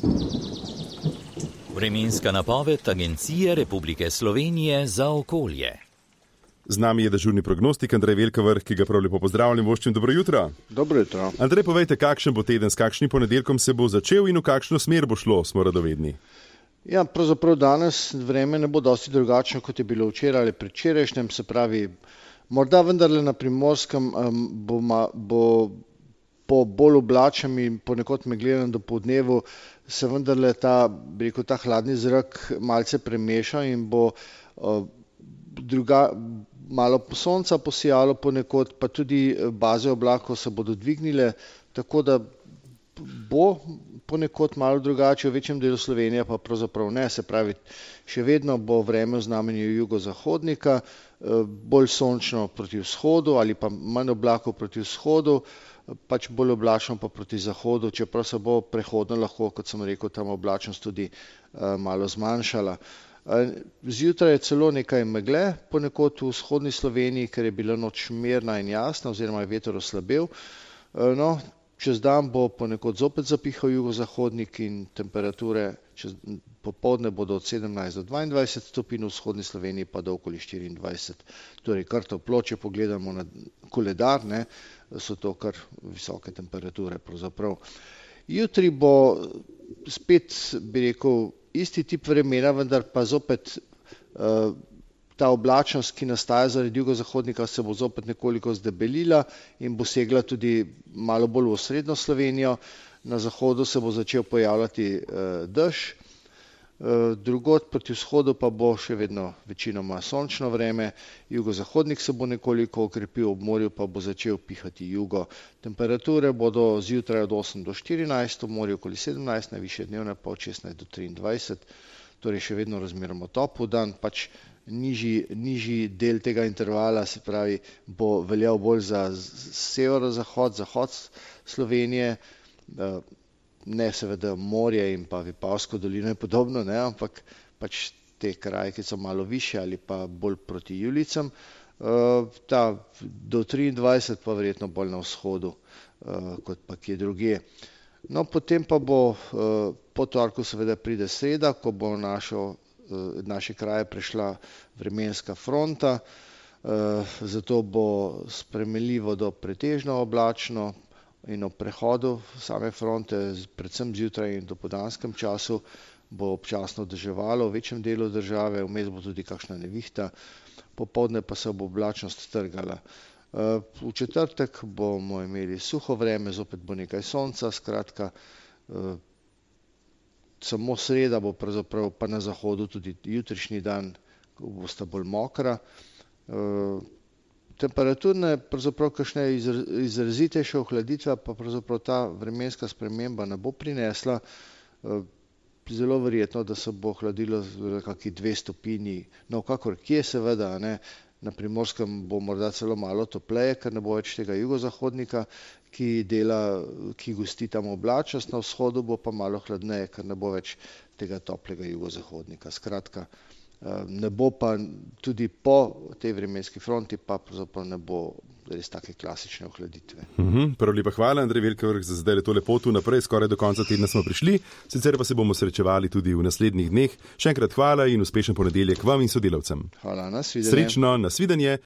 Vremenska napoved Agencije Republike Slovenije za okolje. Z nami je dežurni prognostik Andrej Velkavrh, ki ga prav lepo pozdravljam. Voščim, dobro jutro. Dobro jutro. Andrej, povejte, kakšen bo teden, s kakšnim ponedeljkom se bo začel in v kakšno smer bo šlo, smo radovedni. Ja, pravzaprav danes vreme ne bo dosti drugačno, kot je bilo včeraj ali predvčerajšnjem, se pravi, morda vendarle na Primorskem bo po bolj oblačnem in ponekod meglenem dopoldnevu se vendarle ta hladni zrak malce premeša in bo malo sonca posijalo ponekod, pa tudi baze oblakov se bodo dvignile, tako da bo ponekod malo drugače, v večjem delu Slovenije pa pravzaprav ne, se pravi, še vedno bo vreme v znamenju jugozahodnika, bolj sončno proti vzhodu ali pa manj oblakov proti vzhodu, pač bolj oblačno pa proti zahodu, čeprav se bo prehodno lahko, kot sem rekel, tam oblačnost tudi malo zmanjšala. Zjutraj je celo nekaj megle, ponekod v vzhodni Sloveniji, ker je bila noč mirna in jasna oziroma je veter oslabel. No, čez dan bo ponekod zopet zapihal jugozahodnik in temperature popoldne bodo od 17 do 22 stopinj, v vzhodni Sloveniji pa do okoli 24. Torej kar toplo, če pogledamo na koledar, so to kar visoke temperature pravzaprav. Jutri bo spet, bi rekel, isti tip vremena, vendar pa zopet ta oblačnost, ki nastaja zaradi jugozahodnika, se bo zopet nekoliko zdebelila in bo segla tudi malo bolj v osrednjo Slovenijo. Na zahodu se bo začel pojavljati dež, drugod proti vzhodu pa bo še vedno večinoma sončno vreme, jugozahodnik se bo nekoliko okrepil, ob morju pa bo začel pihati jugo. Temperature bodo zjutraj od 8 do 14, v morju okoli 17, najvišje dnevne pa od 16 do 23, torej še vedno razmeroma topel dan, pač nižji del tega intervala, se pravi, bo veljal bolj za severozahod, zahod Slovenije, ne seveda morje in pa Vipavsko dolino in podobno, ampak pač te kraje, ki so malo višje ali pa bolj proti Julijcem, do 23 pa verjetno bolj na vzhodu, kot pa kje drugje. No, potem pa bo po torku seveda pride sreda, ko bo naše kraje prešla vremenska fronta, zato bo spremenljivo do pretežno oblačno in ob prehodu same fronte, predvsem zjutraj in dopoldanskem času, bo občasno deževalo v večjem delu države, vmes bo tudi kakšna nevihta, popoldne pa se bo oblačnost trgala. V četrtek bomo imeli suho vreme, zopet bo nekaj sonca, skratka, samo sreda bo pravzaprav pa na zahodu tudi jutrišnji dan, ko bosta bolj mokra. Temperaturne, pravzaprav kakšne izrazitejše ohladitve pa pravzaprav ta vremenska sprememba ne bo prinesla. Zelo verjetno, da se bo hladilo za kakšni 2 stopinji, no kakor kje seveda, na Primorskem bo morda celo malo topleje, ker ne bo več tega jugozahodnika, ki gosti tam oblačnost, na vzhodu bo pa malo hladneje, ker ne bo več tega toplega jugozahodnika. Skratka, ne bo pa tudi po tej vremenski fronti, pa pravzaprav ne bo res take klasične ohladitve. Prav lepa hvala, Andrej Velkavrh, za zdaj to lepo tu naprej, skoraj do konca tedna smo prišli, sicer pa se bomo srečevali tudi v naslednjih dneh. Še enkrat hvala in uspešen ponedeljek vam in sodelavcem. Hvala, nasvidenje. Srečno, nasvidenje.